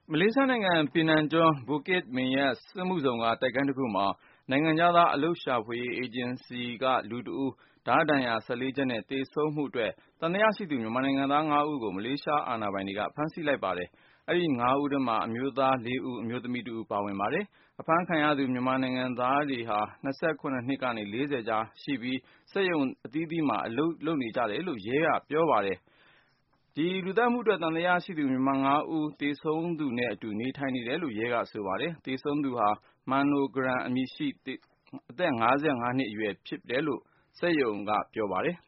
မလေးရှားနိုင်ငံ ပီနန်ကျွန်း Bukit Minyak စက်မှုဇုံက တိုက်ခန်းတခုမှာ နိုင်ငံခြားသား အလုပ်ရှာဖွေရေး အေဂျင်စီက လူတဦး ဓားဒဏ်ရာ ချက်နဲ့ သေဆုံးမှုအတွက် သံသယရှိသူ မြန်မာနိုင်ငံသား ဦးကို မလေးရှား အာဏာပိုင်တွေက ဖမ်းဆီးလိုက်ပါတယ်။ အဲဒီ ဦးထဲမှာ အမျိုးသား ဦး၊ အမျိုးသမီး တဦး ပါဝင်ပါတယ်။ အဖမ်းခံရသူ မြန်မာနိုင်ငံသားတွေဟာ နှစ်ကနေ ကြားရှိပြီး စက်ရုံအသီးသီးမှာ အလုပ်လုပ်နေကြတယ်လို့ ရဲက ပြောပါတယ်။ လူသတ်မှုအတွက် သံသယရှိသူ မြန်မာ ဦး သေဆုံးသူနဲ့အတူ နေထိုင်နေတယ်လို့ ရဲက ဆိုပါတယ်။ သေဆုံးသူဟာ Mano Grand အမည်ရှိ အသက် နှစ်အရွယ် ဖြစ်တယ်လို့ စက်ရုံက ပြောပါတယ်